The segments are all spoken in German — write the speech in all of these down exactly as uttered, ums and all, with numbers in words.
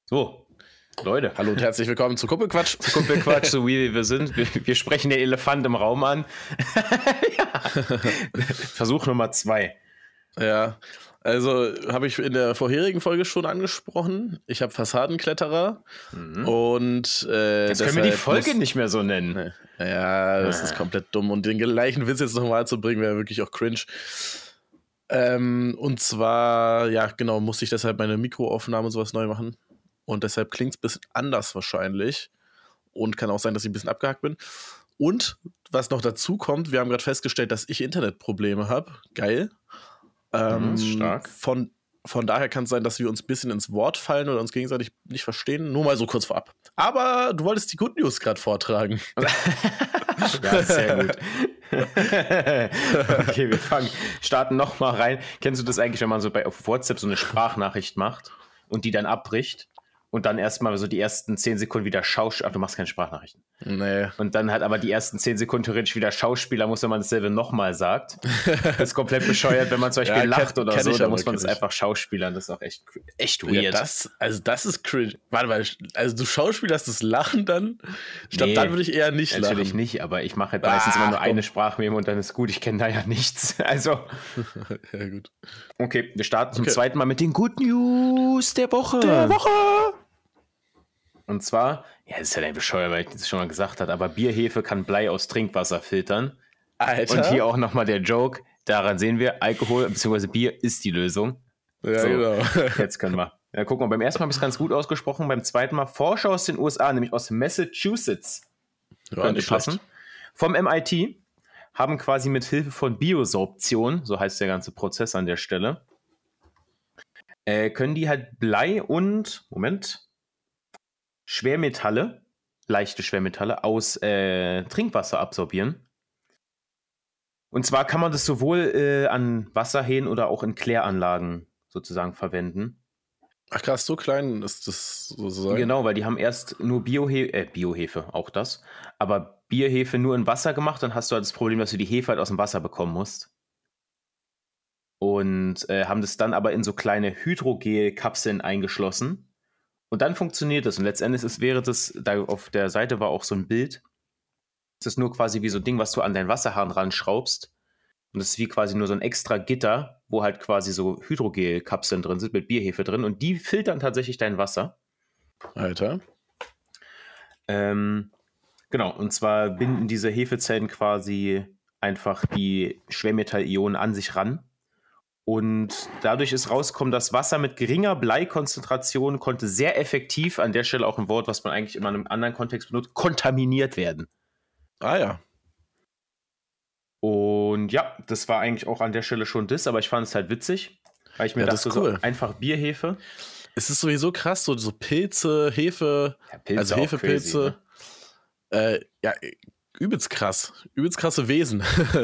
So, Leute. Hallo und herzlich willkommen zu Kumpelquatsch. Zu Kumpelquatsch, so wie wir sind. Wir, wir sprechen den Elefant im Raum an. Versuch Nummer zwei. Ja, also habe ich in der vorherigen Folge schon angesprochen. Ich habe Fassadenkletterer mhm. und äh, jetzt können wir die Folge muss, nicht mehr so nennen. Ja, das ah. ist komplett dumm. Und den gleichen Witz jetzt nochmal zu bringen, wäre wirklich auch cringe. Ähm, und zwar, ja, genau, musste ich deshalb meine Mikroaufnahme und sowas neu machen. Und deshalb klingt es ein bisschen anders wahrscheinlich. Und kann auch sein, dass ich ein bisschen abgehackt bin. Und was noch dazu kommt, wir haben gerade festgestellt, dass ich Internetprobleme habe. Geil. Ähm, mhm, stark. Von, von daher kann es sein, dass wir uns ein bisschen ins Wort fallen oder uns gegenseitig nicht verstehen. Nur mal so kurz vorab. Aber du wolltest die Good News gerade vortragen. Ja, sehr gut. Okay, wir fangen, starten nochmal rein. Kennst du das eigentlich, wenn man so bei auf WhatsApp so eine Sprachnachricht macht und die dann abbricht? Und dann erstmal so die ersten zehn Sekunden wieder Schauspieler. Ach, du machst keine Sprachnachrichten. Nee. Und dann halt aber die ersten zehn Sekunden theoretisch wieder Schauspieler muss, wenn man dasselbe nochmal sagt. Das ist komplett bescheuert, wenn man zum Beispiel ja, lacht kenn, oder kenn so, dann muss man das einfach schauspielern. Das ist auch echt, echt weird. Ja, das, also das ist cringe. Warte mal, also du schauspielerst das Lachen dann? Ich glaube, nee, dann würde ich eher nicht lachen. Natürlich nicht, aber ich mache halt meistens ah, immer nur komm. eine Sprachmemo und dann ist gut. Ich kenne da ja nichts. Also. Ja, gut. Okay, wir starten okay. zum zweiten Mal mit den Good News der Woche. Der Woche! Und zwar, ja, das ist ja ein bescheuert, weil ich das schon mal gesagt habe, aber Bierhefe kann Blei aus Trinkwasser filtern. Alter. Und hier auch nochmal der Joke, daran sehen wir, Alkohol bzw. Bier ist die Lösung. Ja, so, genau. Jetzt können wir. Ja, guck mal, beim ersten Mal habe ich es ganz gut ausgesprochen, beim zweiten Mal Forscher aus den U S A, nämlich aus Massachusetts, ja, könnte passen, vom M I T, haben quasi mit Hilfe von Biosorption, so heißt der ganze Prozess an der Stelle, äh, können die halt Blei und, Moment, Schwermetalle, leichte Schwermetalle aus äh, Trinkwasser absorbieren. Und zwar kann man das sowohl äh, an Wasserhähnen oder auch in Kläranlagen sozusagen verwenden. Ach krass, so klein ist das sozusagen? Genau, weil die haben erst nur Biohefe, äh, Biohefe, auch das, aber Bierhefe nur in Wasser gemacht, dann hast du halt das Problem, dass du die Hefe halt aus dem Wasser bekommen musst. Und äh, haben das dann aber in so kleine Hydrogel-Kapseln eingeschlossen. Und dann funktioniert das. Und letztendlich ist, wäre das, da auf der Seite war auch so ein Bild, das ist nur quasi wie so ein Ding, was du an deinen Wasserhahn ranschraubst. Und das ist wie quasi nur so ein extra Gitter, wo halt quasi so Hydrogel-Kapseln drin sind, mit Bierhefe drin. Und die filtern tatsächlich dein Wasser. Alter. Ähm, genau, und zwar binden diese Hefezellen quasi einfach die Schwermetallionen an sich ran. Und dadurch ist rausgekommen, dass Wasser mit geringer Bleikonzentration konnte sehr effektiv, an der Stelle auch ein Wort, was man eigentlich immer in einem anderen Kontext benutzt, kontaminiert werden. Ah ja. Und ja, das war eigentlich auch an der Stelle schon das, aber ich fand es halt witzig, weil ich mir ja, dachte, cool. so einfach Bierhefe. Es ist sowieso krass, so, so Pilze, Hefe, ja, Pilze also Hefepilze. Ne? Äh, ja, übelst krass. Übelst krasse Wesen.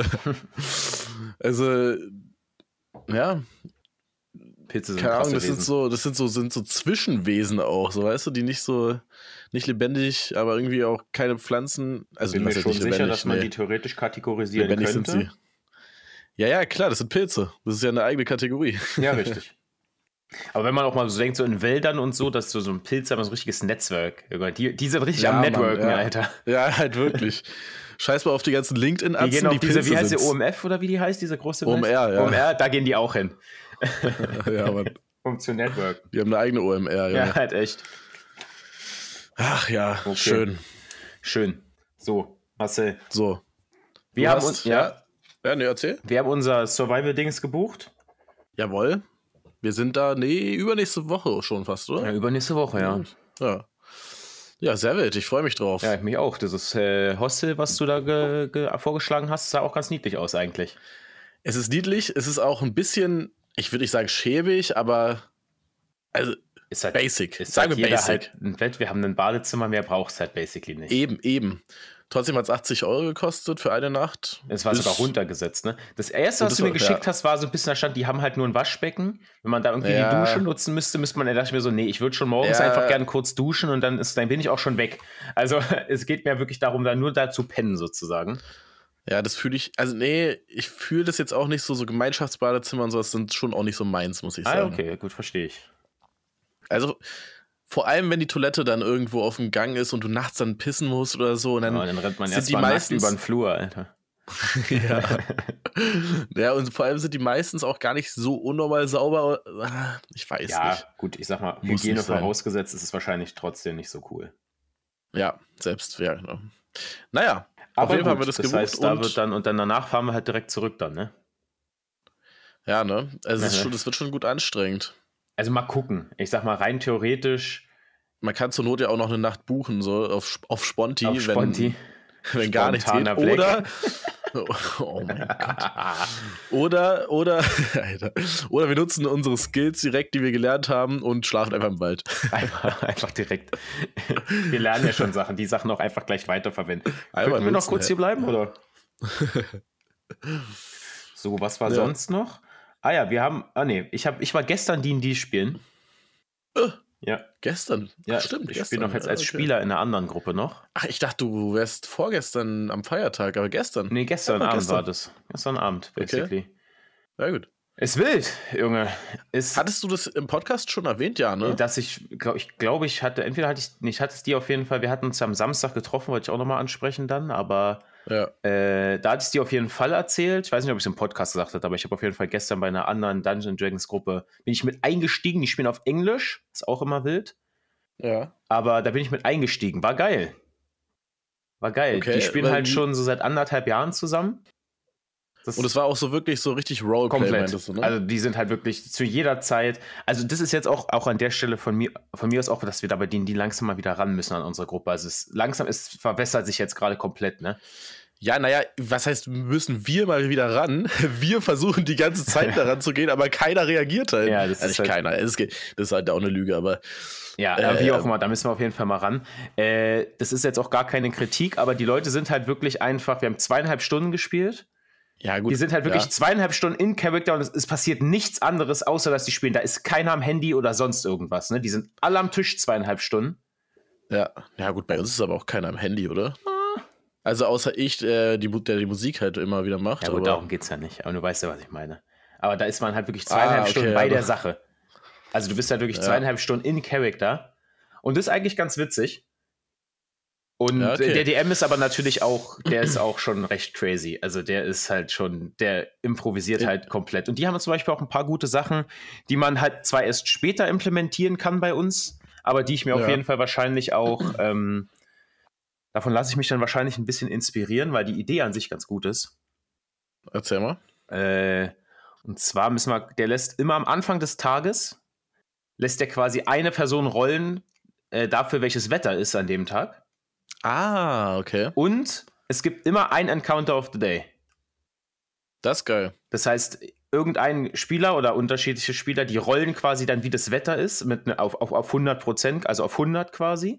Also ja, Pilze sind keine Ahnung, das Wesen. sind so, das sind so, sind so Zwischenwesen auch, so weißt du, die nicht so, nicht lebendig, aber irgendwie auch keine Pflanzen. Also bin mir schon sicher, lebendig, dass man nee. die theoretisch kategorisieren lebendig könnte. Sind sie. Ja, ja, klar, das sind Pilze. Das ist ja eine eigene Kategorie. Ja, richtig. Aber wenn man auch mal so denkt, so in Wäldern und so, dass so, so ein Pilz haben so ein richtiges Netzwerk. Die, die sind richtig ja, am Networken, ja. Alter. Ja, halt wirklich. Scheiß mal auf die ganzen LinkedIn-Atzen, die, gehen auf die diese, Pilze wie heißt sind. die, O M F oder wie die heißt, diese große O M R, ja. O M R, da gehen die auch hin. Ja, Mann. Um zu Networken. Die haben eine eigene O M R, ja. Ja, halt echt. Ach ja, okay. schön. Schön. So, Marcel. So. Wir du haben hast, uns, ja. Ja, ne, erzähl. Wir haben unser Survival-Dings gebucht. Jawohl. Wir sind da, nee, übernächste Woche schon fast, oder? Ja, übernächste Woche, ja. Ja. Ja, sehr wild, ich freue mich drauf. Ja, mich auch. Dieses äh, Hostel, was du da ge- ge- vorgeschlagen hast, sah auch ganz niedlich aus eigentlich. Es ist niedlich, es ist auch ein bisschen, ich würde nicht sagen schäbig, aber also ist halt, basic. Ist sagen halt wir jeder basic. Halt ein Bett, wir haben ein Badezimmer, mehr braucht es halt basically nicht. Eben, eben. Trotzdem hat es achtzig Euro gekostet für eine Nacht. Es war Bis sogar runtergesetzt, ne? Das erste, was das du mir war, geschickt ja. hast, war so ein bisschen, da stand, die haben halt nur ein Waschbecken. Wenn man da irgendwie ja. die Dusche nutzen müsste, müsste man, da dachte ich mir so, nee, ich würde schon morgens ja. einfach gerne kurz duschen und dann ist, dann bin ich auch schon weg. Also es geht mir wirklich darum, da nur da zu pennen sozusagen. Ja, das fühle ich, also nee, ich fühle das jetzt auch nicht so, so Gemeinschaftsbadezimmer und sowas sind schon auch nicht so meins, muss ich sagen. Ah, okay, gut, verstehe ich. Also Vor allem, wenn die Toilette dann irgendwo auf dem Gang ist und du nachts dann pissen musst oder so. Und dann, oh, dann rennt man sind erst die mal meistens nackt über den Flur, Alter. ja. ja, und vor allem sind die meistens auch gar nicht so unnormal sauber. Ich weiß ja, nicht. Ja, gut, ich sag mal, Muss Hygiene nicht sein. vorausgesetzt, ist es wahrscheinlich trotzdem nicht so cool. Ja, selbst, ja, genau. Naja, aber auf jeden gut, Fall wird es das gebucht. heißt, da und wird dann, und dann danach fahren wir halt direkt zurück dann, ne? ja, ne? Also es ist Mhm. schon, das wird schon gut anstrengend. Also mal gucken. Ich sag mal, rein theoretisch. Man kann zur Not ja auch noch eine Nacht buchen, so auf, auf Sponti, Auf Sponti. wenn, wenn gar nichts geht. Spontaner Blick. Oder, oh mein Gott. Oder, oder, Alter. Oder wir nutzen unsere Skills direkt, die wir gelernt haben und schlafen einfach im Wald. Einfach, einfach direkt. Wir lernen ja schon Sachen, die Sachen auch einfach gleich weiterverwenden. Einmal Können wir noch nutzen, kurz ja. hier bleiben, oder? So, was war Ja. sonst noch? Ah ja, wir haben, ah nee, ich, hab, ich war gestern D und D spielen. Äh. Ja, Gestern? ja, Stimmt, ich gestern. spiele noch jetzt Ja, als okay. Spieler in einer anderen Gruppe noch. Ach, ich dachte, du wärst vorgestern am Feiertag, aber gestern. Nee, gestern Ja, Abend gestern. war das. Gestern Abend, basically. Ja, gut. Ist wild, Junge. Ist, Hattest du das im Podcast schon erwähnt, ja, ne? dass ich, glaube ich, glaube ich hatte, entweder hatte ich, nee, ich hatte es dir auf jeden Fall, wir hatten uns ja am Samstag getroffen, wollte ich auch nochmal ansprechen dann, aber Ja. äh, da hatte ich es dir auf jeden Fall erzählt. Ich weiß nicht, ob ich es im Podcast gesagt habe, aber ich habe auf jeden Fall gestern bei einer anderen Dungeons Dragons Gruppe, bin ich mit eingestiegen, die spielen auf Englisch, ist auch immer wild, Ja. aber da bin ich mit eingestiegen, war geil. War geil. Okay, die spielen weil halt die- schon so seit anderthalb Jahren zusammen. Das Und es war auch so wirklich so richtig Roleplay, komplett. meintest du, ne? Also die sind halt wirklich zu jeder Zeit. Also das ist jetzt auch, auch an der Stelle von mir, von mir aus auch, dass wir da bei denen, die langsam mal wieder ran müssen an unsere Gruppe. Also es langsam, es verwässert sich jetzt gerade komplett, ne? Ja, naja, was heißt, müssen wir mal wieder ran? Wir versuchen die ganze Zeit daran zu gehen, aber keiner reagiert halt. Ja, das also ist nicht halt- keiner. Es geht, das ist halt auch eine Lüge, aber Ja, Äh, ja, wie auch ähm, immer, da müssen wir auf jeden Fall mal ran. Äh, das ist jetzt auch gar keine Kritik, aber die Leute sind halt wirklich einfach, wir haben zweieinhalb Stunden gespielt. ja, gut. Die sind halt wirklich ja. zweieinhalb Stunden in Character und es, es passiert nichts anderes, außer dass die spielen. Da ist keiner am Handy oder sonst irgendwas. Ne? Die sind alle am Tisch zweieinhalb Stunden. Ja. ja, gut, bei uns ist aber auch keiner am Handy, oder? Also außer ich, äh, die, Mu- der die Musik halt immer wieder macht. Ja, gut, aber darum geht's ja nicht. Aber du weißt ja, was ich meine. Aber da ist man halt wirklich zweieinhalb Ah, okay, Stunden bei aber- der Sache. Also du bist halt wirklich Ja. zweieinhalb Stunden in Character. Und das ist eigentlich ganz witzig. Und Ja, okay. der D M ist aber natürlich auch, der ist auch schon recht crazy. Also der ist halt schon, der improvisiert Ja. halt komplett. Und die haben zum Beispiel auch ein paar gute Sachen, die man halt zwar erst später implementieren kann bei uns, aber die ich mir Ja. auf jeden Fall wahrscheinlich auch, ähm, davon lasse ich mich dann wahrscheinlich ein bisschen inspirieren, weil die Idee an sich ganz gut ist. Erzähl mal. Äh, und zwar müssen wir, der lässt immer am Anfang des Tages, lässt der quasi eine Person rollen äh, dafür, welches Wetter ist an dem Tag. Ah, okay. Und es gibt immer ein Encounter of the Day. Das ist geil. Das heißt, irgendein Spieler oder unterschiedliche Spieler, die rollen quasi dann, wie das Wetter ist, mit ne, auf, auf, auf hundert Prozent, also auf hundert quasi.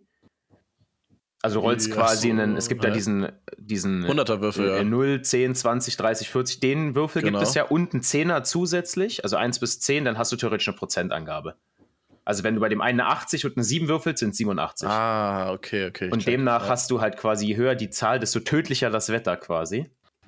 Also du rollst Ja, quasi so, einen, es gibt ja hä? diesen, diesen Hunderter-Würfel, äh, ja. null, zehn, zwanzig, dreißig, vierzig, den Würfel Genau. gibt es ja und einen Zehner zusätzlich, also eins bis zehn, dann hast du theoretisch eine Prozentangabe. Also wenn du bei dem einen eine achtzig und eine sieben würfelst, sind es siebenundachtzig. Ah, okay, okay. ich und check. demnach ja. hast du halt quasi, je höher die Zahl, desto tödlicher das Wetter quasi.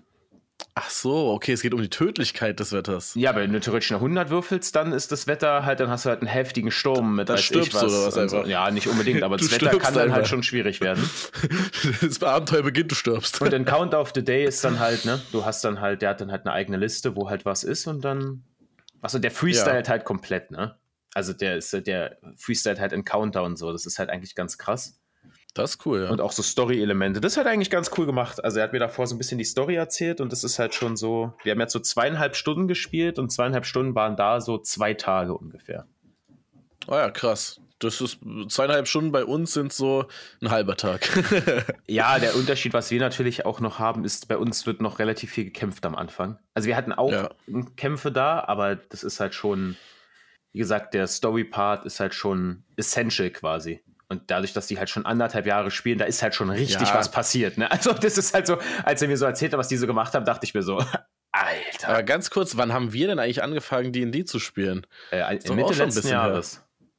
Ach so, okay, es geht um die Tödlichkeit des Wetters. Ja, aber wenn du theoretisch eine hundert würfelst, dann ist das Wetter halt, dann hast du halt einen heftigen Sturm mit Da weiß stirbst ich du oder was und so. einfach? Ja, nicht unbedingt, aber Du das Wetter stirbst kann dann halt einfach. schon schwierig werden. Das Abenteuer beginnt, du stirbst. Und Encounter of the Day ist dann halt, ne, du hast dann halt, der hat dann halt eine eigene Liste, wo halt was ist und dann, achso, der freestylt Ja. halt komplett, ne? Also der ist, der freestylt halt Encounter und so, das ist halt eigentlich ganz krass. Das ist cool, ja. Und auch so Story-Elemente. Das ist halt eigentlich ganz cool gemacht. Also er hat mir davor so ein bisschen die Story erzählt und das ist halt schon so, wir haben jetzt so zweieinhalb Stunden gespielt und zweieinhalb Stunden waren da so zwei Tage ungefähr. Ah ja, krass. Das ist zweieinhalb Stunden bei uns sind so ein halber Tag. Ja, der Unterschied, was wir natürlich auch noch haben, ist, bei uns wird noch relativ viel gekämpft am Anfang. Also wir hatten auch Ja. Kämpfe da, aber das ist halt schon, wie gesagt, der Story-Part ist halt schon essential quasi. Und dadurch, dass die halt schon anderthalb Jahre spielen, da ist halt schon richtig Ja. was passiert. Ne? Also das ist halt so, als er mir so erzählt hat, was die so gemacht haben, dachte ich mir so, Alter. Aber ganz kurz, wann haben wir denn eigentlich angefangen, D und D zu spielen? Äh, doch auch Mitte schon ein letzten bisschen her. Jahres.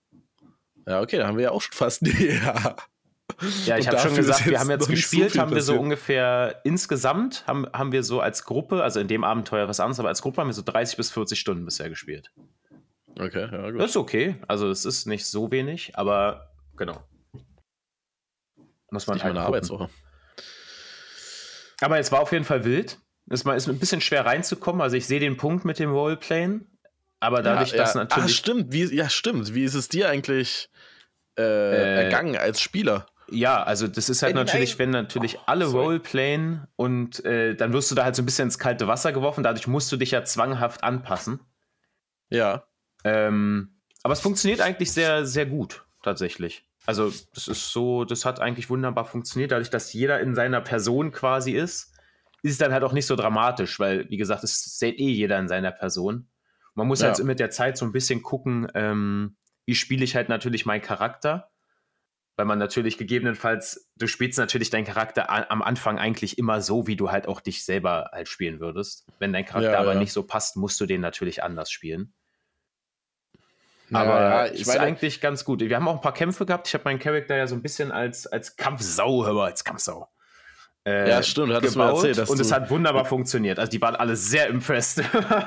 Ja, okay, da haben wir ja auch schon fast ein Jahr. Ja, ich Und habe schon dafür ist gesagt, wir jetzt haben jetzt noch nicht so gespielt, viel haben wir so passiert. ungefähr insgesamt, haben, haben wir so als Gruppe, also in dem Abenteuer was anderes, aber als Gruppe haben wir so dreißig bis vierzig Stunden bisher gespielt. Okay, ja, gut. Das ist okay, also es ist nicht so wenig, aber genau. Muss man nicht halt meine gucken. Arbeitswoche. Aber es war auf jeden Fall wild. Es ist ein bisschen schwer reinzukommen. Also ich sehe den Punkt mit dem Roleplayen, aber dadurch, ja, dass ja. natürlich... Ah, stimmt. Wie, ja, stimmt. Wie ist es dir eigentlich äh, Äh, ergangen als Spieler? Ja, also das ist halt Wenn natürlich, ein- wenn natürlich Oh, alle sorry. Roleplayen und äh, dann wirst du da halt so ein bisschen ins kalte Wasser geworfen. Dadurch musst du dich ja zwanghaft anpassen. Ja. Ähm, aber es funktioniert eigentlich sehr, sehr gut, tatsächlich. Also, das ist so, das hat eigentlich wunderbar funktioniert. Dadurch, dass jeder in seiner Person quasi ist, ist es dann halt auch nicht so dramatisch, weil, wie gesagt, es sieht eh jeder in seiner Person. Man muss Ja. halt so mit der Zeit so ein bisschen gucken, ähm, wie spiele ich halt natürlich meinen Charakter. Weil man natürlich gegebenenfalls, du spielst natürlich deinen Charakter a- am Anfang eigentlich immer so, wie du halt auch dich selber halt spielen würdest. Wenn dein Charakter Ja, aber ja. nicht so passt, musst du den natürlich anders spielen. Naja, Aber ja, ist ich meine, eigentlich ganz gut. Wir haben auch ein paar Kämpfe gehabt. Ich habe meinen Charakter ja so ein bisschen als, als Kampfsau, hör mal, als Kampfsau. Äh, ja, stimmt, du hattest mir gebaut erzählt, dass und du es hat wunderbar funktioniert. Also die waren alle sehr impressed.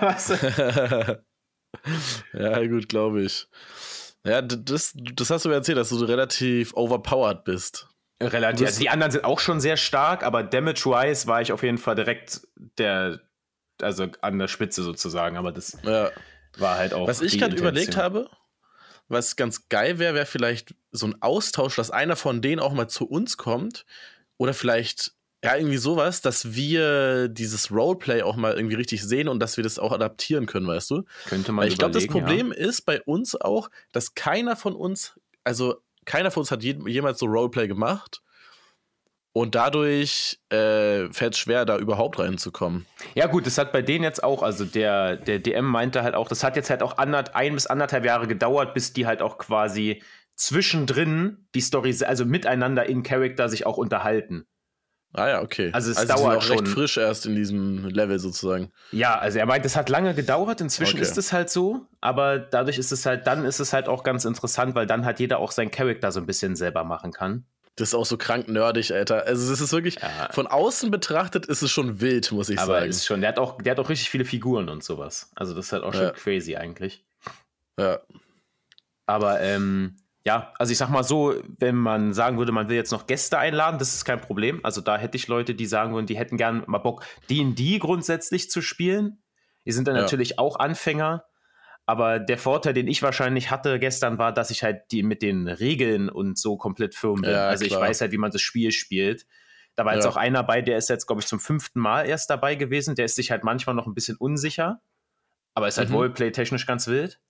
ja, gut, glaube ich. Ja, d- das, das hast du mir erzählt, dass du relativ overpowered bist. Relativ. Also die anderen sind auch schon sehr stark, aber Damage-wise war ich auf jeden Fall direkt der, also an der Spitze sozusagen. Aber das Ja. war halt auch. Was ich die gerade überlegt Intention. habe, was ganz geil wäre, wäre vielleicht so ein Austausch, dass einer von denen auch mal zu uns kommt. Oder vielleicht, ja, irgendwie sowas, dass wir dieses Roleplay auch mal irgendwie richtig sehen und dass wir das auch adaptieren können, weißt du? Könnte man Weil ich glaube, das überlegen, Problem ist bei uns auch, dass keiner von uns, also keiner von uns hat je, jemals so Roleplay gemacht. Und dadurch äh, fällt es schwer, da überhaupt reinzukommen. Ja. ja, gut, das hat bei denen jetzt auch, also der, der D M meinte halt auch, das hat jetzt halt auch anderth- ein bis anderthalb Jahre gedauert, bis die halt auch quasi zwischendrin die Story, also miteinander in Character sich auch unterhalten. Ah ja, okay. Also es also dauert sie sind auch schon. recht frisch erst in diesem Level sozusagen. Ja, also er meint, es hat lange gedauert, inzwischen Okay. ist es halt so, aber dadurch ist es halt, dann ist es halt auch ganz interessant, weil dann hat jeder auch seinen Charakter so ein bisschen selber machen kann. Das ist auch so krank nerdig, Alter. Also das ist wirklich, Ja. von außen betrachtet ist es schon wild, muss ich Aber sagen. ist schon, der hat auch, der hat auch richtig viele Figuren und sowas. Also das ist halt auch schon Ja. crazy eigentlich. Ja. Aber ähm, ja, also ich sag mal so, wenn man sagen würde, man will jetzt noch Gäste einladen, das ist kein Problem. Also da hätte ich Leute, die sagen würden, die hätten gern mal Bock, D und D grundsätzlich zu spielen. Die sind dann Ja. natürlich auch Anfänger. Aber der Vorteil, den ich wahrscheinlich hatte gestern, war, dass ich halt die mit den Regeln und so komplett firm bin. Ja, also ich klar. weiß halt, wie man das Spiel spielt. Da war jetzt Ja. auch einer bei, der ist jetzt, glaube ich, zum fünften Mal erst dabei gewesen. Der ist sich halt manchmal noch ein bisschen unsicher. Aber ist halt Mhm. Roleplay-technisch ganz wild.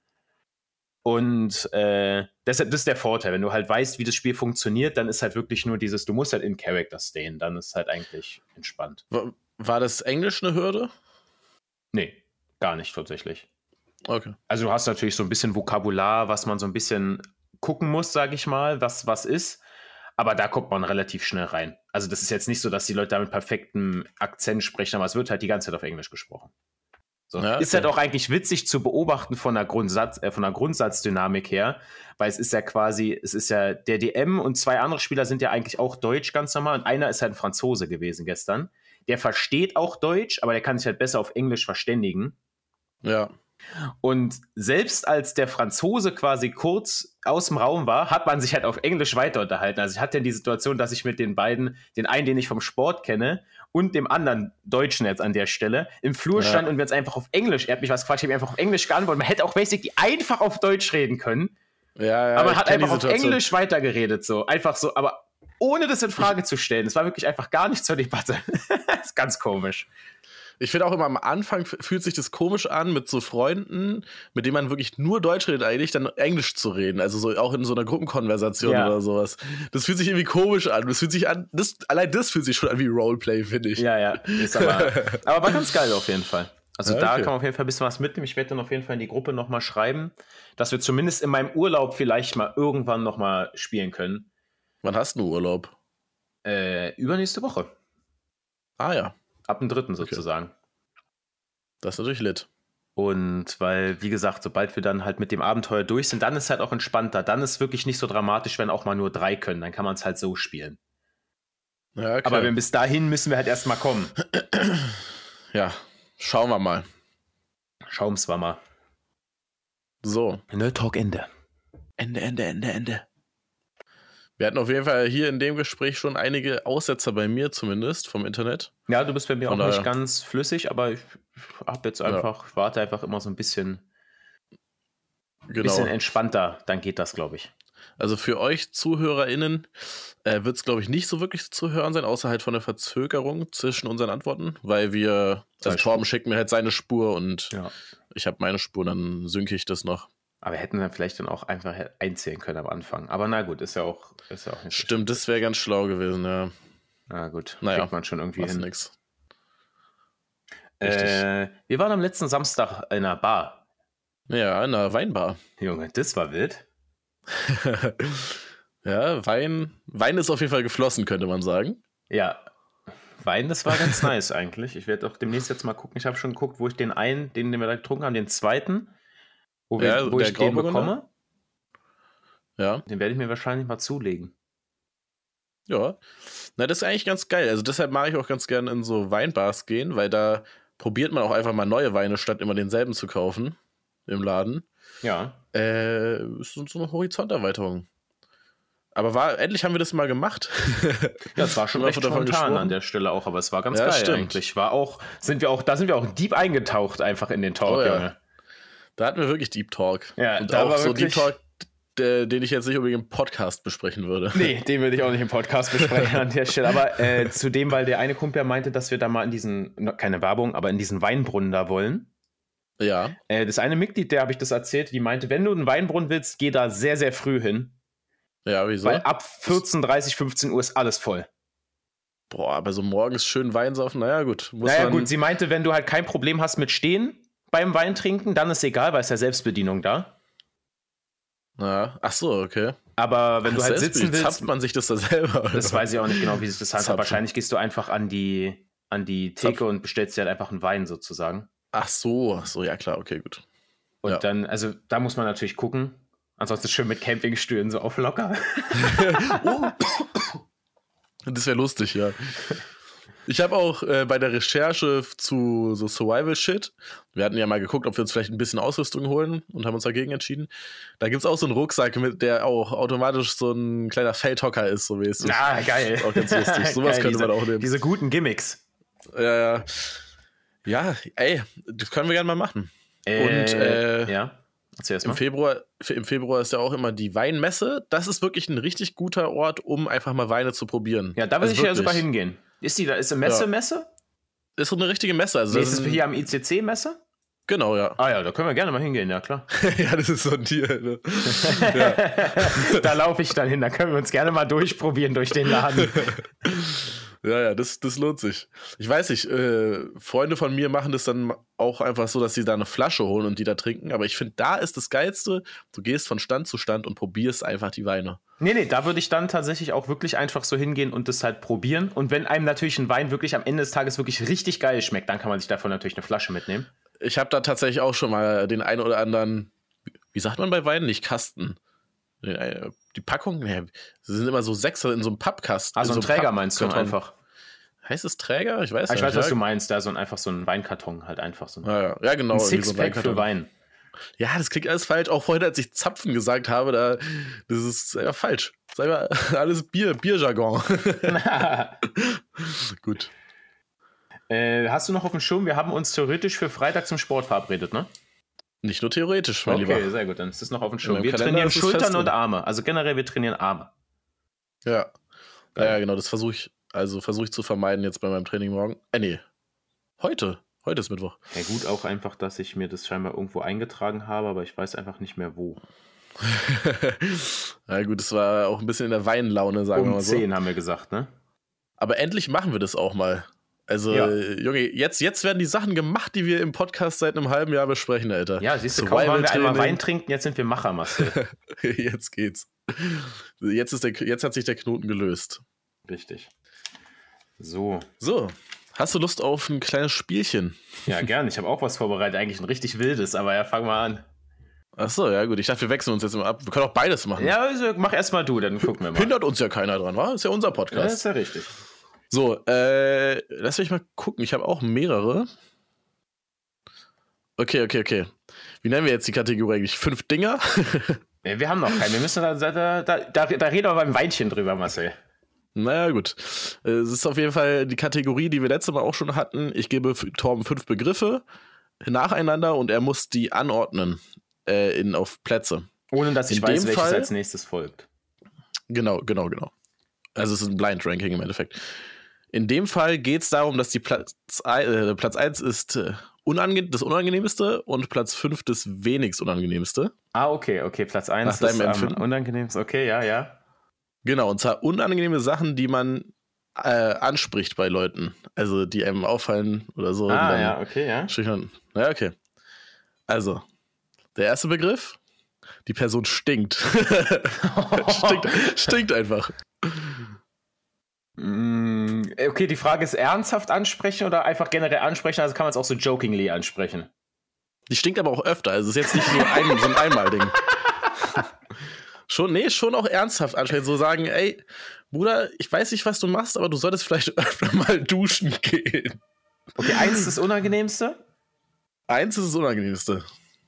Und äh, deshalb, das ist der Vorteil. Wenn du halt weißt, wie das Spiel funktioniert, dann ist halt wirklich nur dieses, du musst halt in Character stehen. Dann ist halt eigentlich entspannt. War, war das Englisch eine Hürde? Nee, gar nicht tatsächlich. Okay. Also du hast natürlich so ein bisschen Vokabular, was man so ein bisschen gucken muss, sage ich mal, was was ist. Aber da kommt man relativ schnell rein. Also das ist jetzt nicht so, dass die Leute da mit perfektem Akzent sprechen, aber es wird halt die ganze Zeit auf Englisch gesprochen. So. Ja, Ist okay. halt auch eigentlich witzig zu beobachten von der, Grundsatz, äh, von der Grundsatzdynamik her, weil es ist ja quasi, es ist ja der D M und zwei andere Spieler sind ja eigentlich auch Deutsch ganz normal und einer ist halt ein Franzose gewesen gestern. Der versteht auch Deutsch, aber der kann sich halt besser auf Englisch verständigen. Ja. Und selbst als der Franzose quasi kurz aus dem Raum war, hat man sich halt auf Englisch weiter unterhalten. Also ich hatte die Situation, dass ich mit den beiden, den einen, den ich vom Sport kenne, und dem anderen Deutschen jetzt an der Stelle, im Flur Ja. stand und wir jetzt einfach auf Englisch, er hat mich was gefragt, ich habe einfach auf Englisch geantwortet. Man hätte auch basically einfach auf Deutsch reden können, Ja, ja, aber man ich hat kenn die einfach auf Situation. Englisch weitergeredet, so. Einfach so, aber ohne das in Frage zu stellen. Es war wirklich einfach gar nicht zur Debatte. Das ist ganz komisch. Ich finde auch immer am Anfang f- fühlt sich das komisch an, mit so Freunden, mit denen man wirklich nur Deutsch redet, eigentlich dann Englisch zu reden. Also so auch in so einer Gruppenkonversation Ja. oder sowas. Das fühlt sich irgendwie komisch an. Das fühlt sich an, das, allein das fühlt sich schon an wie Roleplay, finde ich. Ja, ja. Ist aber, aber war ganz geil auf jeden Fall. Also Ja, da okay. kann man auf jeden Fall ein bisschen was mitnehmen. Ich werde dann auf jeden Fall in die Gruppe nochmal schreiben, dass wir zumindest in meinem Urlaub vielleicht mal irgendwann nochmal spielen können. Wann hast du Urlaub? Äh, übernächste Woche. Ah ja, Ab dem dritten sozusagen. das ist natürlich lit. Und weil, wie gesagt, sobald wir dann halt mit dem Abenteuer durch sind, dann ist halt auch entspannter. Dann ist wirklich nicht so dramatisch, wenn auch mal nur drei können. Dann kann man es halt so spielen. Ja, okay. Aber wenn bis dahin müssen wir halt erstmal kommen. ja, schauen wir mal. Schaum's war mal. So. Nerd Talk Ende. Ende, Ende, Ende, Ende. Wir hatten auf jeden Fall hier in dem Gespräch schon einige Aussetzer bei mir zumindest vom Internet. Ja, du bist bei mir Von auch nicht daher- ganz flüssig, aber ich hab jetzt einfach, ich warte einfach immer so ein bisschen, Genau. bisschen entspannter, dann geht das, glaube ich. Also für euch ZuhörerInnen äh, wird es, glaube ich, nicht so wirklich zu hören sein, außer halt von der Verzögerung zwischen unseren Antworten, weil wir, also Zwei Torben schickt mir halt seine Spur und Ja. ich habe meine Spur, dann synke ich das noch. Aber wir hätten dann vielleicht dann auch einfach einzählen können am Anfang. Aber na gut, ist ja auch, ist ja auch nicht so Stimmt, das wäre ganz schlau gewesen, ja. schlimm. Na gut, Naja, kriegt man schon irgendwie Machst hin. nix. Äh, wir waren am letzten Samstag in einer Bar. Ja, in einer Weinbar. Junge, das war wild. Ja, Wein, Wein ist auf jeden Fall geflossen, könnte man sagen. Ja, Wein, das war ganz nice eigentlich. Ich werde auch demnächst jetzt mal gucken. Ich habe schon geguckt, wo ich den einen, den, den wir da getrunken haben, den zweiten, wo, wir, Ja, wo der ich den Grauburgunder? bekomme, Ja, den werde ich mir wahrscheinlich mal zulegen. ja. Na, das ist eigentlich ganz geil. Also deshalb mag ich auch ganz gerne in so Weinbars gehen, weil da probiert man auch einfach mal neue Weine, statt immer denselben zu kaufen im Laden. Ja, Äh, ist so so eine Horizonterweiterung. Aber war, endlich haben wir das mal gemacht. ja, es war schon Haben wir recht davon spontan gesprochen? an der Stelle auch, aber es war ganz Ja, geil stimmt. eigentlich. War auch, sind wir auch, da sind wir auch deep eingetaucht einfach in den Talk, Oh ja. Junge. Da hatten wir wirklich Deep Talk. Ja, und da auch war so wirklich- Deep Talk, der, den ich jetzt nicht unbedingt im Podcast besprechen würde. Nee, den würde ich auch nicht im Podcast besprechen an der Stelle. Aber äh, zu dem, weil der eine Kumpel ja meinte, dass wir da mal in diesen, no, keine Werbung, aber in diesen Weinbrunnen da wollen. Ja, Äh, das eine Mitglied, der habe ich das erzählt, die meinte, wenn du einen Weinbrunnen willst, geh da sehr, sehr früh hin. ja, wieso? Weil ab vierzehn, dreißig, fünfzehn Uhr ist alles voll. Boah, aber so morgens schön Wein saufen, naja, gut. Muss Naja, man, gut, sie meinte, wenn du halt kein Problem hast mit Stehen beim Weintrinken, dann ist egal, weil es ja Selbstbedienung da. Ja, ach so, okay. Aber wenn du halt Selbst- sitzen willst, Zapft man sich das da selber? Oder? das weiß ich auch nicht genau, wie sich das handhabt. Zapfen. Wahrscheinlich gehst du einfach an die, an die Theke Zapfen. und bestellst dir halt einfach einen Wein sozusagen. Ach so, ach so, ja klar, okay, gut. Und Ja. dann, also da muss man natürlich gucken. Ansonsten schön mit Campingstühlen so auf locker. Das wäre lustig, ja. Ich habe auch äh, bei der Recherche zu so Survival-Shit, wir hatten ja mal geguckt, ob wir uns vielleicht ein bisschen Ausrüstung holen und haben uns dagegen entschieden. Da gibt es auch so einen Rucksack, mit der auch automatisch so ein kleiner Feldhocker ist, so mäßig. Ah, geil. Auch ganz lustig. Sowas Geil, könnte diese, man auch nehmen. Diese guten Gimmicks. Ja, ja. Ja, ey, das können wir gerne mal machen. Äh, Und, äh, ja, erzähl erst Im mal. Februar, Im Februar ist ja auch immer die Weinmesse. Das ist wirklich ein richtig guter Ort, um einfach mal Weine zu probieren. Ja, da will Also ich ja sogar wirklich. hingehen. Ist die da? Ist eine Messe, Ja. Messe? Ist so eine richtige Messe. Also Nee, das ist es ist hier am I C C Messe? Genau, ja. Ah ja, da können wir gerne mal hingehen, ja klar. Ja, das ist so ein Tier. Ne? Da laufe ich dann hin, da können wir uns gerne mal durchprobieren durch den Laden. Ja, ja, das, das lohnt sich. Ich weiß nicht, äh, Freunde von mir machen das dann auch einfach so, dass sie da eine Flasche holen und die da trinken. Aber ich finde, da ist das Geilste, du gehst von Stand zu Stand und probierst einfach die Weine. Nee, nee, da würde ich dann tatsächlich auch wirklich einfach so hingehen und das halt probieren. Und wenn einem natürlich ein Wein wirklich am Ende des Tages wirklich richtig geil schmeckt, dann kann man sich davon natürlich eine Flasche mitnehmen. Ich habe da tatsächlich auch schon mal den einen oder anderen, wie sagt man bei Weinen? Nicht Kasten. Den, äh, Die Packung, nee, sie sind immer so Sechser in so einem Pappkasten. Also in ein so einem Träger meinst du Pappkarton. einfach. Heißt es Träger? Ich weiß Ah, ich nicht. weiß, was ja. du meinst, da so ein, einfach so ein Weinkarton halt einfach so ein, Ja, ja. ja, genau. ein irgendwie so ein Sixpack für Weinkarton. Wein. Ja, das klingt alles falsch. Auch vorhin, als ich Zapfen gesagt habe, da, das ist einfach falsch. Das ist einfach alles Bier, Bierjargon. Gut. äh, hast du noch auf dem Schirm, wir haben uns theoretisch für Freitag zum Sport verabredet, ne? Nicht nur theoretisch, mein Okay, Lieber. sehr gut, dann ist das noch auf dem In Schirm. meinem Wir Kalender trainieren ist es Schultern fest und drin. Arme. Also generell, wir trainieren Arme. Ja. Ja, ja, genau, das versuche ich, also versuche ich zu vermeiden jetzt bei meinem Training morgen. Äh, nee. Heute. Heute ist Mittwoch. Ja gut, auch einfach, dass ich mir das scheinbar irgendwo eingetragen habe, aber ich weiß einfach nicht mehr wo. Ja gut, es war auch ein bisschen in der Weinlaune, sagen wir Um mal so. zehn haben wir gesagt, ne? Aber endlich machen wir das auch mal. Also, Ja. äh, Junge, jetzt, jetzt werden die Sachen gemacht, die wir im Podcast seit einem halben Jahr besprechen, Alter. Ja, siehst du, kaum waren wir einmal Survival-Training. Wein trinken, jetzt sind wir Macher, Marcel. Jetzt geht's. Jetzt, ist der, jetzt hat sich der Knoten gelöst. Richtig. So, So, hast du Lust auf ein kleines Spielchen? ja, gern. Ich habe auch was vorbereitet, eigentlich ein richtig wildes, aber ja, fang mal an. Achso, ja gut, ich dachte, wir wechseln uns jetzt immer ab. Wir können auch beides machen. Ja, also mach erst mal du, dann gucken wir mal. Hindert uns ja keiner dran, wa? Ist ja unser Ja, Podcast. ist ja richtig. So, äh, lass mich mal gucken. Ich habe auch mehrere. Okay, okay, okay. Wie nennen wir jetzt die Kategorie eigentlich? Fünf Dinger? Wir haben noch keinen. Wir müssen da, da, da, da, da reden wir beim Weinchen drüber, Marcel. Naja, gut. Es ist auf jeden Fall die Kategorie, die wir letztes Mal auch schon hatten. Ich gebe Torben fünf Begriffe nacheinander und er muss die anordnen äh, in, auf Plätze. Ohne dass ich in weiß, dem welches Fall, als nächstes folgt. Genau, genau, genau. Also es ist ein Blind Ranking im Endeffekt. In dem Fall geht es darum, dass die Platz, äh, Platz eins ist äh, unange- das Unangenehmste und Platz fünf das wenigst Unangenehmste. Ah, okay, okay. Platz eins Nach ist deinem am Empfinden? unangenehmsten. Okay, ja, ja. Genau, und zwar unangenehme Sachen, die man äh, anspricht bei Leuten. Also die einem auffallen oder so. Ah, dann ja, okay, ja. Man, ja, okay. Also, der erste Begriff, die Person stinkt. stinkt. Stinkt einfach. Okay, die Frage ist, ernsthaft ansprechen oder einfach generell ansprechen? Also kann man es auch so jokingly ansprechen. Die stinkt aber auch öfter, also ist jetzt nicht so ein, so ein Einmal-Ding. Schon, nee, schon auch ernsthaft ansprechen. So sagen, ey, Bruder, ich weiß nicht, was du machst, aber du solltest vielleicht öfter mal duschen gehen. Okay, eins ist das Unangenehmste? Eins ist das Unangenehmste.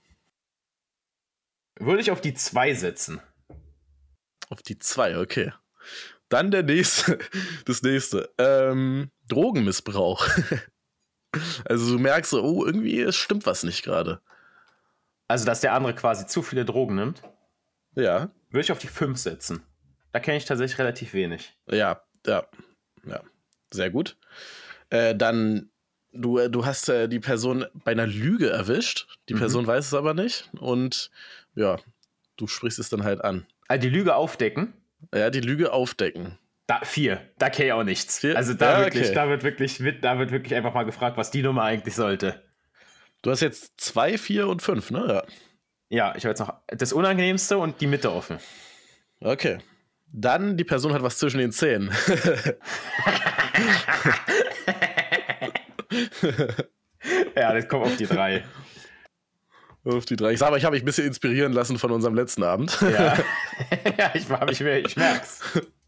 Würde ich auf die zwei setzen. Auf die zwei, okay. Dann der nächste, das nächste. Ähm, Drogenmissbrauch. Also du merkst so, oh, irgendwie es stimmt was nicht gerade. Also, dass der andere quasi zu viele Drogen nimmt? Ja. Würde ich auf die fünf setzen. Da kenne ich tatsächlich relativ wenig. Ja, ja, ja. Sehr gut. Äh, dann, du, du hast äh, die Person bei einer Lüge erwischt. Die mhm. Person weiß es aber nicht. Und ja, du sprichst es dann halt an. Also die Lüge aufdecken? Ja, die Lüge aufdecken. Da, vier. Da kenne ich auch nichts. Vier? Also da, ja, wirklich, okay. da, wird wirklich, da wird wirklich einfach mal gefragt, was die Nummer eigentlich sollte. Du hast jetzt zwei, vier und fünf, ne? Ja. Ja, ich habe jetzt noch das Unangenehmste und die Mitte offen. Okay. Dann, die Person hat was zwischen den Zähnen. Ja, das kommt auf die drei. Auf die drei. Ich sag aber, ich habe mich ein bisschen inspirieren lassen von unserem letzten Abend. Ja, ja ich, ich, ich merk's.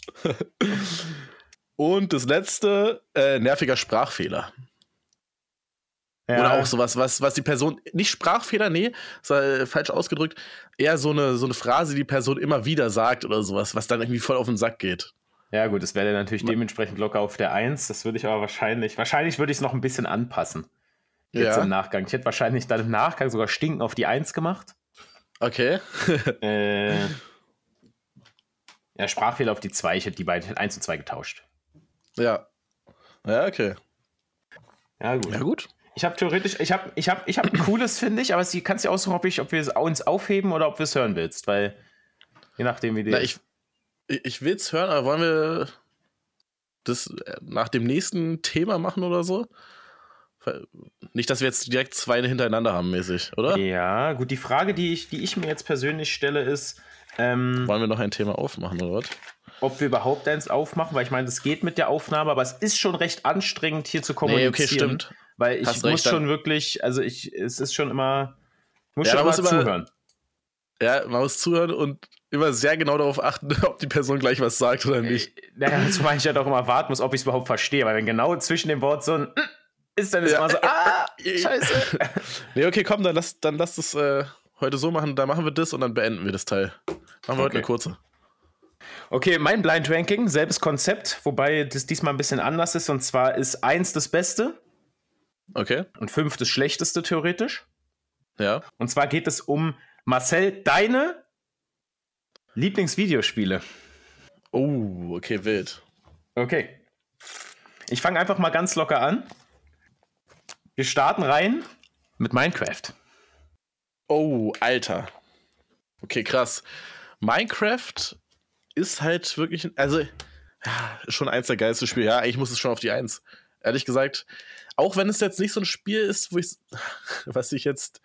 Und das letzte, äh, nerviger Sprachfehler. Ja. Oder auch sowas, was, was die Person, nicht Sprachfehler, nee, ist, äh, falsch ausgedrückt, eher so eine, so eine Phrase, die die Person immer wieder sagt oder sowas, was dann irgendwie voll auf den Sack geht. Ja gut, das wäre dann natürlich dementsprechend locker auf der eins, das würde ich aber wahrscheinlich, wahrscheinlich würde ich es noch ein bisschen anpassen. Jetzt ja. im Nachgang. Ich hätte wahrscheinlich dann im Nachgang sogar Stinken auf die eins gemacht. Okay. äh, ja, Sprachfehler auf die zwei, ich hätte die beiden, eins und zwei getauscht. Ja. Ja, okay. Ja gut. Ja gut. Ich habe theoretisch, ich habe ich hab, ich hab ein cooles, finde ich, aber du kannst dir aussuchen, ob, ich, ob wir es uns aufheben oder ob wir es hören willst, weil je nachdem, wie die. Na, ich ich will es hören, aber wollen wir das nach dem nächsten Thema machen oder so? Nicht, dass wir jetzt direkt zwei hintereinander haben, mäßig, oder? Ja, gut, die Frage, die ich, die ich mir jetzt persönlich stelle, ist, ähm, wollen wir noch ein Thema aufmachen, oder was? Ob wir überhaupt eins aufmachen, weil ich meine, das geht mit der Aufnahme, aber es ist schon recht anstrengend, hier zu kommunizieren. Nee, okay, stimmt. Weil ich Hast muss recht, schon wirklich, also ich, es ist schon immer, ich muss ja, schon immer zuhören. Ja, man muss zuhören und immer sehr genau darauf achten, ob die Person gleich was sagt oder nicht. Naja, zumal ich ja doch immer warten muss, ob ich es überhaupt verstehe, weil wenn genau zwischen dem Wort so ein ist, dann ist ja. immer so, ah, scheiße. Nee, okay, komm, dann lass, dann lass das äh, heute so machen, dann machen wir das und dann beenden wir das Teil. Machen wir okay. heute eine kurze. Okay, mein Blind Ranking, selbes Konzept, wobei das diesmal ein bisschen anders ist, und zwar ist eins das Beste. Okay. Und fünf das Schlechteste, theoretisch. Ja. Und zwar geht es um, Marcel, deine Lieblingsvideospiele. Oh, okay, wild. Okay. Ich fange einfach mal ganz locker an. Wir starten rein mit Minecraft. Oh, Alter. Okay, krass. Minecraft ist halt wirklich, also ja, schon eins der geilsten Spiele. Ja, eigentlich muss es schon auf die eins. Ehrlich gesagt, auch wenn es jetzt nicht so ein Spiel ist, wo ich, was ich jetzt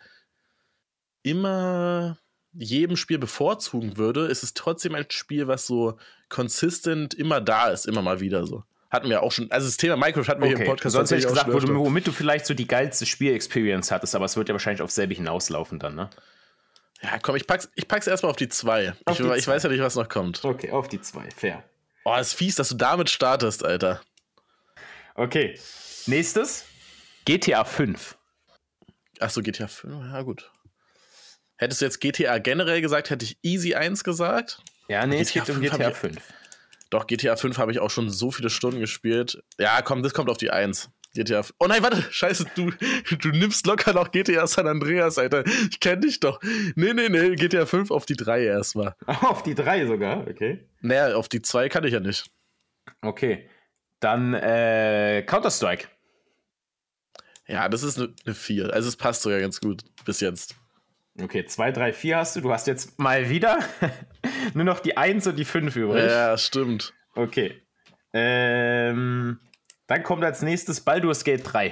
immer jedem Spiel bevorzugen würde, ist es trotzdem ein Spiel, was so consistent immer da ist, immer mal wieder so. Hatten wir auch schon, also das Thema Minecraft hatten wir okay. hier im Podcast. Sonst hätte ich gesagt, wo du, womit du vielleicht so die geilste Spiel-Experience hattest, aber es wird ja wahrscheinlich auf selbe hinauslaufen dann, ne? Ja, komm, ich pack's, ich pack's erstmal auf die zwei. Ich, ich weiß ja nicht, was noch kommt. Okay, auf die zwei, fair. Oh, ist fies, dass du damit startest, Alter. Okay, nächstes, G T A fünf. Achso, G T A fünf, ja gut. Hättest du jetzt G T A generell gesagt, hätte ich easy eins gesagt. Ja, nee, es geht um G T A fünf. Doch, G T A fünf habe ich auch schon so viele Stunden gespielt. Ja, komm, das kommt auf die eins. G T A. Oh nein, warte, scheiße, du, du nimmst locker noch G T A San Andreas, Alter. Ich kenn dich doch. Nee, nee, nee, G T A fünf auf die drei erstmal. Auf die drei sogar, okay. Naja, auf die zwei kann ich ja nicht. Okay, dann äh, Counter-Strike. Ja, das ist eine ne vier. Also es passt sogar ganz gut bis jetzt. Okay, zwei, drei, vier hast du. Du hast jetzt mal wieder nur noch die eins und die fünf übrig. Ja, stimmt. Okay. Ähm, dann kommt als nächstes Baldur's Gate drei.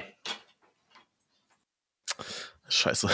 Scheiße.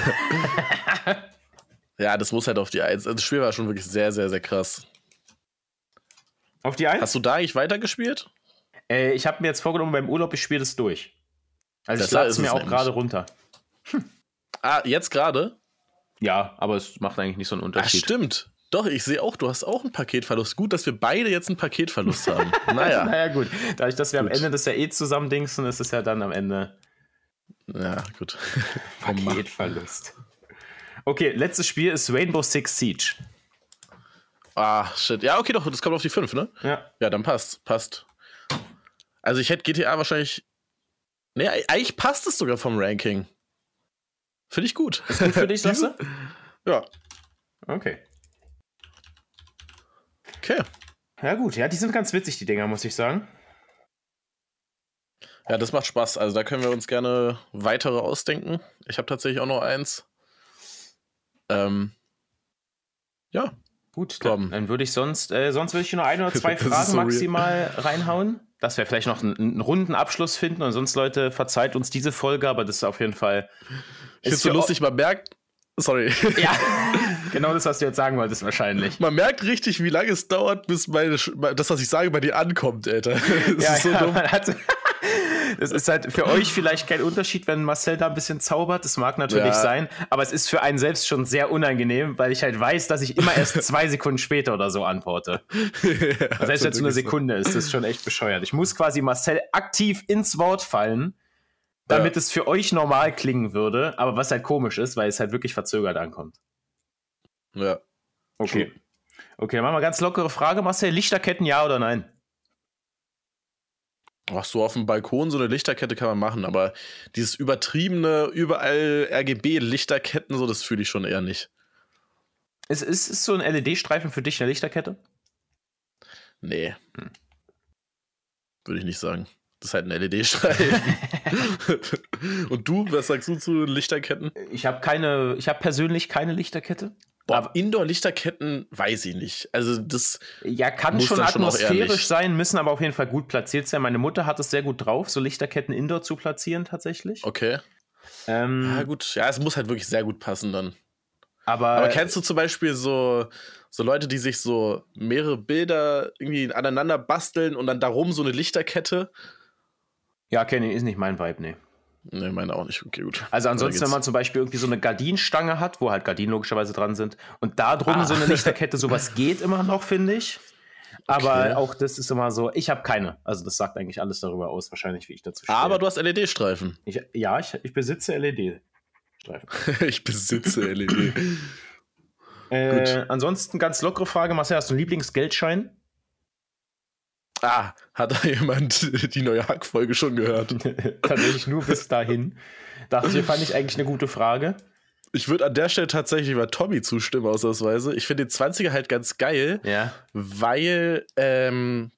Ja, das muss halt auf die eins. Also das Spiel war schon wirklich sehr, sehr, sehr krass. Auf die eins? Hast du da eigentlich weitergespielt? Äh, ich habe mir jetzt vorgenommen, beim Urlaub, ich spiele das durch. Also Das ich lade ist es mir es auch nämlich. gerade runter. Ah, jetzt gerade? Ja, aber es macht eigentlich nicht so einen Ah, Unterschied. stimmt. Doch, ich sehe auch, du hast auch einen Paketverlust. Gut, dass wir beide jetzt einen Paketverlust haben. Naja. Naja, gut. Dadurch, dass wir Gut. am Ende das ja eh zusammen dingsen, ist es ja dann am Ende Ja, gut. Paketverlust. Okay, letztes Spiel ist Rainbow Six Siege. Ah, shit. Ja, okay, doch, das kommt auf die fünf, ne? Ja. Ja, dann passt. Passt. Also ich hätte G T A wahrscheinlich. Nee, eigentlich passt es sogar vom Ranking. Finde ich gut. Ist gut für dich, sagst du? Ja. Okay. Okay. Ja gut, ja, die sind ganz witzig, die Dinger, muss ich sagen. Ja, das macht Spaß. Also da können wir uns gerne weitere ausdenken. Ich habe tatsächlich auch noch eins. Ähm. Ja. Gut, Komm. dann, dann würde ich sonst, äh, sonst würde ich nur ein oder zwei Das ist Fragen so maximal reinhauen, dass wir vielleicht noch einen, einen runden Abschluss finden und sonst, Leute, verzeiht uns diese Folge, aber das ist auf jeden Fall... Ich finde es so lustig, man merkt... Sorry. Ja, genau das, was du jetzt sagen wolltest wahrscheinlich. Man merkt richtig, wie lange es dauert, bis meine, das, was ich sage, bei dir ankommt, Alter. Das Ja, ist so ja, dumm. man hat, das ist halt für euch vielleicht kein Unterschied, wenn Marcel da ein bisschen zaubert. Das mag natürlich Ja. sein, aber es ist für einen selbst schon sehr unangenehm, weil ich halt weiß, dass ich immer erst zwei Sekunden später oder so antworte. Ja, Selbst wenn es nur eine so. Sekunde ist, das ist schon echt bescheuert. Ich muss quasi Marcel aktiv ins Wort fallen, damit Ja. es für euch normal klingen würde, aber was halt komisch ist, weil es halt wirklich verzögert ankommt. Ja. Okay. Okay, dann machen wir ganz lockere Frage, Marcel. Lichterketten, ja oder nein? Ach so, auf dem Balkon so eine Lichterkette kann man machen, aber dieses übertriebene, überall R G B-Lichterketten, so, das fühle ich schon eher nicht. Ist, ist, ist so ein L E D-Streifen für dich eine Lichterkette? Nee. Hm. Würde ich nicht sagen. Das ist halt ein L E D-Streifen. Und du, was sagst du zu Lichterketten? Ich habe keine, ich habe persönlich keine Lichterkette. Boah, Aber- Indoor-Lichterketten weiß ich nicht. Also das, Ja, kann Muss schon dann schon auch eher atmosphärisch nicht. sein, müssen aber auf jeden Fall gut platziert sein. Meine Mutter hat es sehr gut drauf, so Lichterketten indoor zu platzieren tatsächlich. okay. Ähm, Ja gut, ja, es muss halt wirklich sehr gut passen dann. aber Aber kennst du zum Beispiel so, so Leute, die sich so mehrere Bilder irgendwie aneinander basteln und dann darum so eine Lichterkette? ja, kenne ich, ist nicht mein Vibe, nee. Ne, meine auch nicht. Okay, gut. Also ansonsten, Weiter wenn man geht's. zum Beispiel irgendwie so eine Gardinenstange hat, wo halt Gardinen logischerweise dran sind, und da drum Ah. so eine Lichterkette, sowas geht immer noch, finde ich. Aber Okay. auch das ist immer so, ich habe keine. Also das sagt eigentlich alles darüber aus, wahrscheinlich, wie ich dazu stehe. Aber du hast L E D-Streifen. ich, ja, ich, ich besitze L E D-Streifen. Ich besitze L E D. Äh, Gut. ansonsten ganz lockere Frage, Marcel, hast du einen Lieblingsgeldschein? Ah, hat da jemand die neue Hack-Folge schon gehört? Tatsächlich nur bis dahin. Dachte ich, fand ich eigentlich eine gute Frage. Ich würde an der Stelle tatsächlich bei Tommy zustimmen, ausnahmsweise. Ich finde den zwanziger halt ganz geil, Ja. weil, ähm,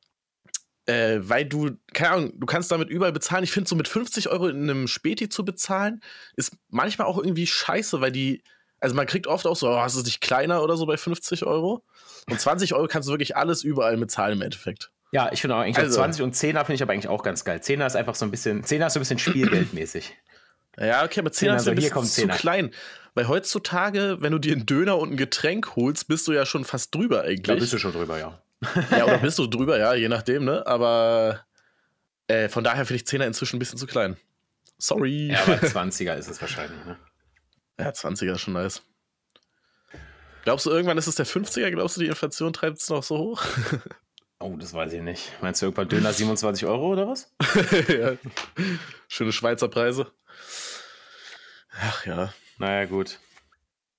äh, weil du, keine Ahnung, du kannst damit überall bezahlen. Ich finde, so mit fünfzig Euro in einem Späti zu bezahlen, ist manchmal auch irgendwie scheiße, weil die, also man kriegt oft auch so, oh, ist es nicht kleiner oder so bei fünfzig Euro? Und zwanzig Euro kannst du wirklich alles überall mitzahlen im Endeffekt. Ja, ich finde auch eigentlich Also- zwanzig und zehner finde ich aber eigentlich auch ganz geil. Zehner ist einfach so ein bisschen, Zehner ist so ein bisschen spielgeldmäßig. Ja, okay, aber zehn ist Also ein hier bisschen kommt zu Zehner. klein. Weil heutzutage, wenn du dir einen Döner und ein Getränk holst, bist du ja schon fast drüber Da eigentlich. bist du schon drüber, ja. Ja, oder bist du drüber, ja, je nachdem, ne? Aber äh, von daher finde ich Zehner inzwischen ein bisschen zu klein. Sorry. Ja, aber zwanziger ist es wahrscheinlich, ne? Ja, zwanziger ist schon nice. Glaubst du, irgendwann ist es der fünfziger? Glaubst du, die Inflation treibt es noch so hoch? Oh, das weiß ich nicht. Meinst du irgendwann Döner siebenundzwanzig Euro oder was? Ja. Schöne Schweizer Preise. Ach ja. Naja, gut.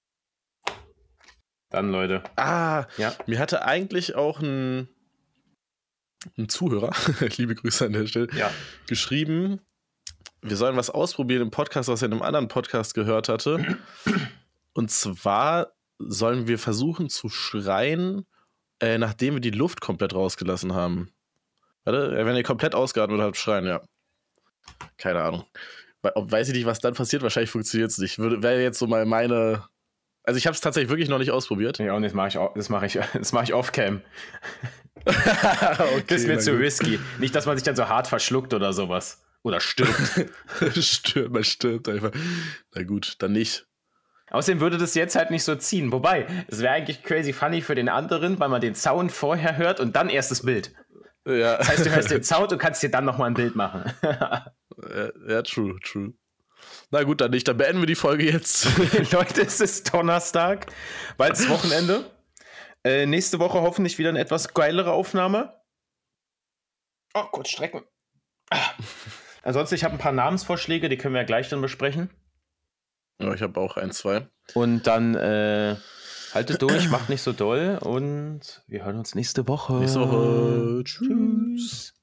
Dann, Leute. Ah, ja. Mir hatte eigentlich auch ein, ein Zuhörer, liebe Grüße an der Stelle, ja. geschrieben, wir sollen was ausprobieren im Podcast, was er in einem anderen Podcast gehört hatte. Und zwar sollen wir versuchen zu schreien, äh, nachdem wir die Luft komplett rausgelassen haben. Warte, wenn ihr komplett ausgeatmet habt, schreien, ja. Keine Ahnung. Weiß ich nicht, was dann passiert, wahrscheinlich funktioniert es nicht. Wäre jetzt so mal meine... Also ich habe es tatsächlich wirklich noch nicht ausprobiert. Ja, und das mache ich, das mach ich, das mach ich off-cam. Okay, das ist mir zu risky. Nicht, dass man sich dann so hart verschluckt oder sowas. Oder stirbt. stirbt, man stirbt einfach. Na gut, dann nicht. Außerdem würde das jetzt halt nicht so ziehen. Wobei, es wäre eigentlich crazy funny für den anderen, weil man den Sound vorher hört und dann erst das Bild. Ja. Das heißt, du hörst den Sound und kannst dir dann nochmal ein Bild machen. ja, ja, true, true. Na gut, dann nicht. Dann beenden wir die Folge jetzt. Leute, es ist Donnerstag, bald ist Wochenende. Äh, nächste Woche hoffentlich wieder eine etwas geilere Aufnahme. Oh, kurz strecken. Ah. Ansonsten, ich habe ein paar Namensvorschläge, die können wir ja gleich dann besprechen. Ja, ich habe auch ein, zwei. Und dann äh, haltet durch, macht nicht so doll und wir hören uns nächste Woche. Nächste Woche. Tschüss.